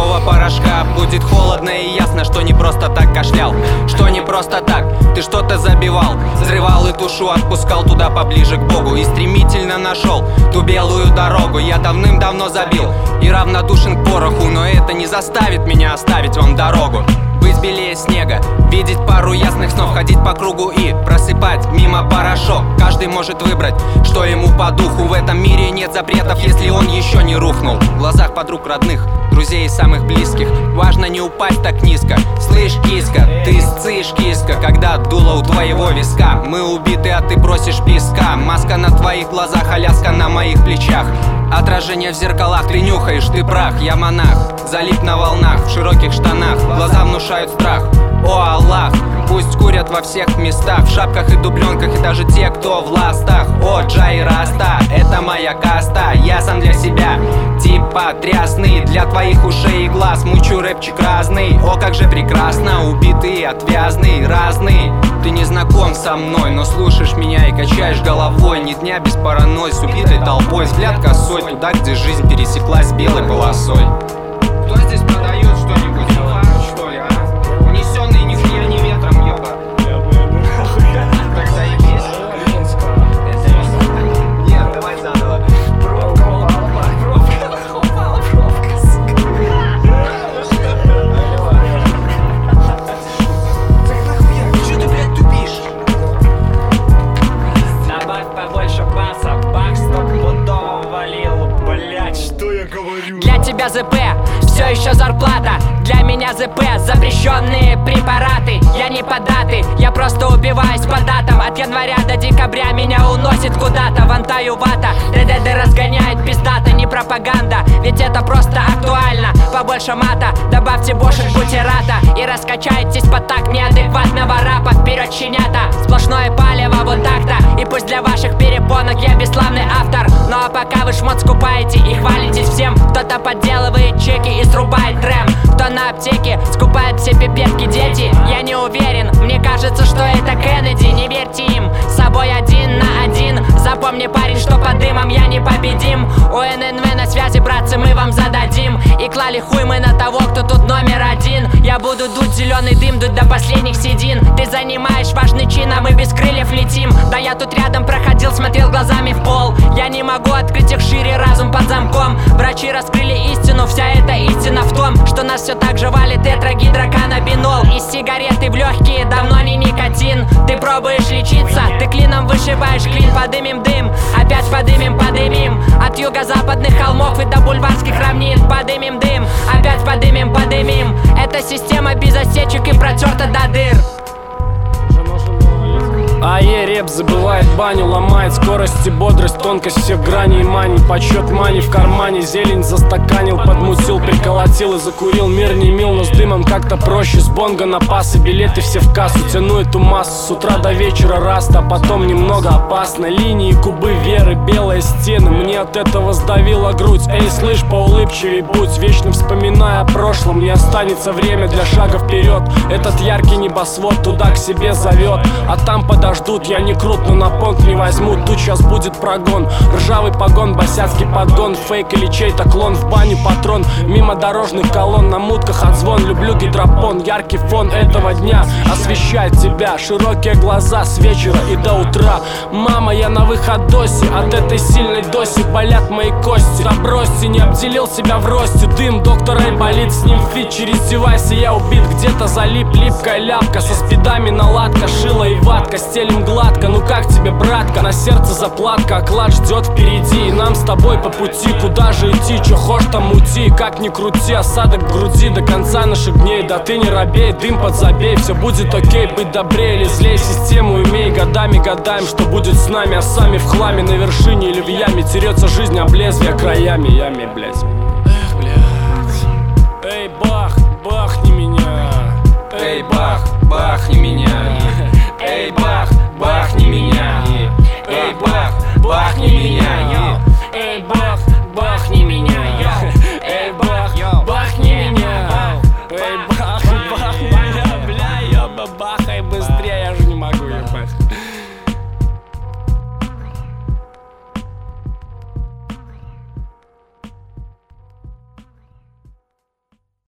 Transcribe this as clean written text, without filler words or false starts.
столового порошка. Будет холодно и ясно, что не просто так кашлял, что не просто так ты что-то забивал, взрывал и тушу, отпускал туда поближе к Богу. И стремительно нашел ту белую дорогу. Я давным-давно забил и равнодушен к пороху, но это не заставит меня оставить вам дорогу. Быть белее снега, видеть пару ясных снов, ходить по кругу и просыпать мимо порошок. Каждый может выбрать, что ему по духу. В этом мире нет запретов, если он еще не рухнул. В глазах подруг, родных, друзей и самых близких важно не упасть так низко. Слышь, киска, ты сцишь, киска, когда дуло у твоего виска. Мы убиты, а ты просишь песка. Маска на твоих глазах, аляска на моих плечах. Отражение в зеркалах, ты нюхаешь, ты прах. Я монах, залип на волнах, в широких штанах. Глаза внушают страх, о Аллах. Пусть курят во всех местах, в шапках и дубленках, и даже те, кто в ластах. О, Джай Раста, это моя каста. Я сам для себя, типа трясный. Для твоих ушей и глаз мучу рэпчик разный. О, как же прекрасно, убитый, отвязный, разный. Ты не знаком со мной, но слушаешь меня и качаешь головой. Ни дня без паранойи, с убитой толпой. Взгляд косой туда, где жизнь пересеклась белой полосой. Кто здесь продает что-нибудь? Что ли, а? Унесенный нихуя не ветром, еба. Так заебись. Нет, давай заново. Пробка упала, сука. Так нахуя, чё ты, блядь, тупишь? Добавь побольше баса, бак стопудово валил. Блять, что я говорю? Для тебя ЗП, все еще зарплата. Для меня ЗП, запрещенные препараты. Я не по даты, я просто убиваюсь по датам. От января до декабря меня уносит куда-то. Вантаю вата, ДДД разгоняет пиздата. Не пропаганда, ведь это просто актуально. Побольше мата, добавьте бошек бутерата. И раскачайтесь под так неадекватного рапа. Вперед, щенята, сплошное палево вот так-то. И пусть для ваших перепонок я бесславный автор. Ну а пока вы шмот скупаете и хвалитесь всем, кто-то подделывает чеки и срубает рэм. Кто на аптеке скупает все пипетки, дети. Я не уверен, мне кажется, что это Кеннеди. Не верьте им, с собой 1 на 1. Запомни, парень, что под дымом я непобедим. У ННВ на связи, братцы, мы вам зададим. И клали хуй мы на того, кто тут номер один. Я буду дуть зеленый дым, дуть до последних седин. Ты занимаешь важный чин, а мы без крыльев летим. Да я тут рядом проходил, смотрел глазами в пол. Я не могу открыть их шире, разум под замком. Врачи раскрыли истину, вся эта истина в том, что нас все так же валит тетрагидроканнабинол. Из сигареты в легкие давно не никотин. Ты пробуешь лечиться, ты клином вышибаешь клин. Подымем дым, опять подымем, подымем. От юго-западных холмов и до бульварских равнин. Подымем дым, опять подымем, подымем. Эта система без осечек и протерта до дыр. Реп забывает баню, ломает скорость и бодрость, тонкость всех граней мани. Подсчет мани в кармане, зелень застаканил, подмутил, приколотил и закурил. Мир не мил, но с дымом как-то проще. С бонга на пасы, билеты все в кассу. Тяну эту массу с утра до вечера раст, а потом немного опасно. Линии, кубы веры, белые стены, мне от этого сдавила грудь. Эй, слышь, поулыбчивей будь, вечно вспоминая о прошлом. Не останется время для шага вперед. Этот яркий небосвод туда к себе зовет, а там подождут. Я не крут, но на понт не возьмут. Тут сейчас будет прогон, ржавый погон, босяцкий подгон. Фейк или чей-то клон, в баню патрон. Мимо дорожных колонн, на мутках отзвон. Люблю гидропон, яркий фон этого дня освещает тебя. Широкие глаза с вечера и до утра. Мама, я на выходосе, от этой сильной доси болят мои кости. Да бросьте, не обделил себя в росте. Дым, доктор Айболит, с ним фит. Через девайс и я убит, где-то залип. Липкая ляпка, со спидами наладка. Шила и ватка, стелим гладко. Ну как тебе, братка? На сердце заплатка, оклад ждет впереди. И нам с тобой по пути, куда же идти? Чё хошь там мути, как ни крути. Осадок в груди до конца наших дней. Да ты не робей, дым подзабей. Все будет окей, быть добрее или злей. Систему имей, годами гадаем, что будет с нами. А сами в хламе, на вершине или в яме. Терется жизнь об лезвие краями, ями, блять.